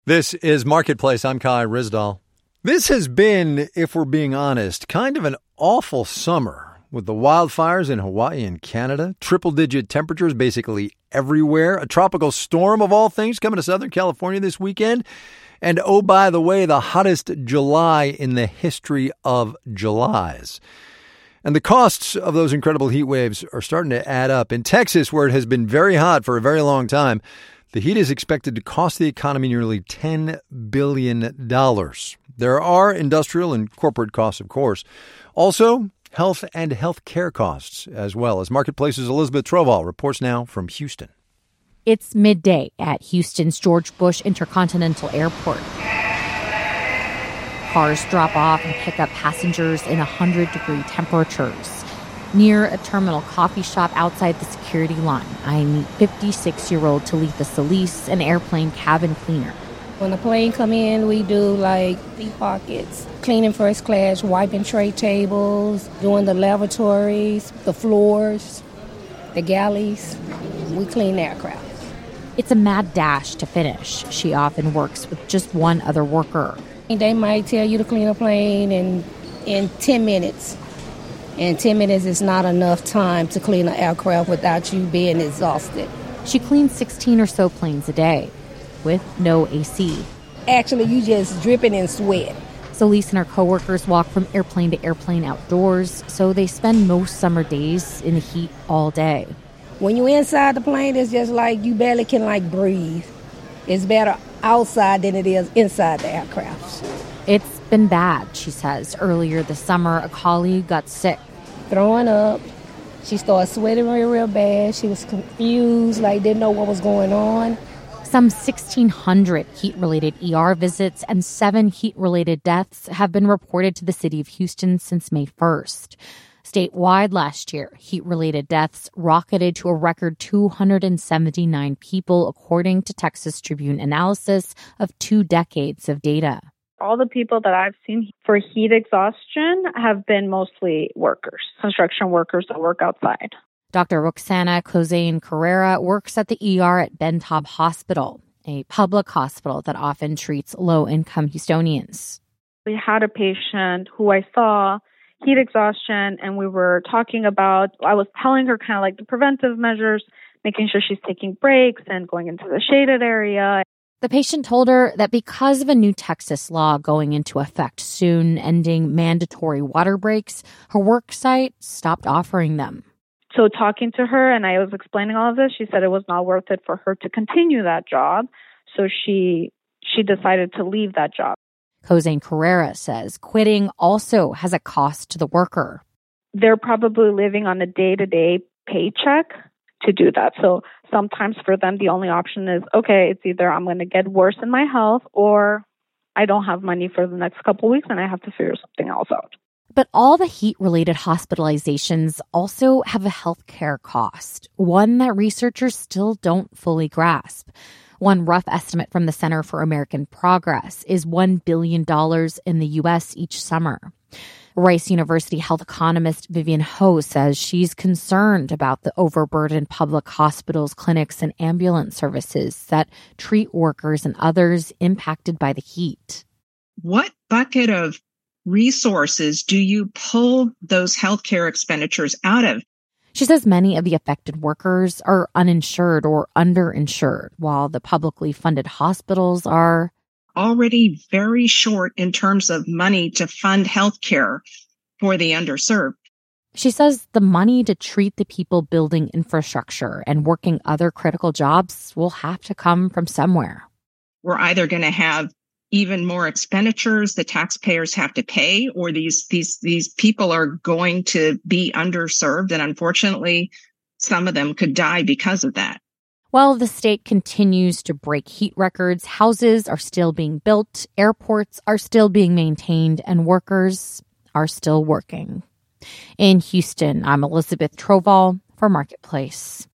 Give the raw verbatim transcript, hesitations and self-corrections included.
This is Marketplace. I'm Kai Rizdal. This has been, if we're being honest, kind of an awful summer with the wildfires in Hawaii and Canada, triple-digit temperatures basically everywhere, a tropical storm of all things coming to Southern California this weekend, and oh, by the way, the hottest July in the history of Julys. And the costs of those incredible heat waves are starting to add up. In Texas, where it has been very hot for a very long time, the heat is expected to cost the economy nearly ten billion dollars. There are industrial and corporate costs, of course. Also, health and health care costs as well. As Marketplace's Elizabeth Trovall reports now from Houston. It's midday at Houston's George Bush Intercontinental Airport. Cars drop off and pick up passengers in one hundred degree temperatures. Near a terminal coffee shop outside the security line, I meet fifty-six-year-old Talitha Solis, an airplane cabin cleaner. When the plane come in, we do like deep pockets, cleaning first class, wiping tray tables, doing the lavatories, the floors, the galleys. We clean the aircraft. It's a mad dash to finish. She often works with just one other worker. They might tell you to clean a plane in, in ten minutes. And ten minutes is not enough time to clean an aircraft without you being exhausted. She cleans sixteen or so planes a day with no A C. Actually, you just dripping in sweat. Solis and her coworkers walk from airplane to airplane outdoors, so they spend most summer days in the heat all day. When you're inside the plane, it's just like you barely can like breathe. It's better outside than it is inside the aircraft. It's been bad, she says. Earlier this summer, a colleague got sick. Throwing up. She started sweating real, real bad. She was confused, like didn't know what was going on. Some sixteen hundred heat-related E R visits and seven heat-related deaths have been reported to the city of Houston since May first. Statewide last year, heat-related deaths rocketed to a record two hundred seventy-nine people, according to Texas Tribune analysis of two decades of data. All the people that I've seen for heat exhaustion have been mostly workers, construction workers that work outside. Doctor Roxana Cozain Carrera works at the E R at Ben Taub Hospital, a public hospital that often treats low-income Houstonians. We had a patient who I saw heat exhaustion, and we were talking about, I was telling her kind of like the preventive measures, making sure she's taking breaks and going into the shaded area. The patient told her that because of a new Texas law going into effect soon, ending mandatory water breaks, her work site stopped offering them. So talking to her, and I was explaining all of this, she said it was not worth it for her to continue that job. So she she decided to leave that job. Cozain Carrera says quitting also has a cost to the worker. They're probably living on a day-to-day paycheck to do that. So sometimes for them, the only option is, okay, it's either I'm going to get worse in my health or I don't have money for the next couple of weeks and I have to figure something else out. But all the heat-related hospitalizations also have a healthcare cost, one that researchers still don't fully grasp. One rough estimate from the Center for American Progress is one billion dollars in the U S each summer. Rice University health economist Vivian Ho says she's concerned about the overburdened public hospitals, clinics, and ambulance services that treat workers and others impacted by the heat. What bucket of resources do you pull those healthcare expenditures out of? She says many of the affected workers are uninsured or underinsured, while the publicly funded hospitals are already very short in terms of money to fund healthcare for the underserved. She says the money to treat the people building infrastructure and working other critical jobs will have to come from somewhere. We're either going to have even more expenditures the taxpayers have to pay, or these these these people are going to be underserved, and unfortunately, some of them could die because of that. While the state continues to break heat records, houses are still being built, airports are still being maintained, and workers are still working. In Houston, I'm Elizabeth Trovall for Marketplace.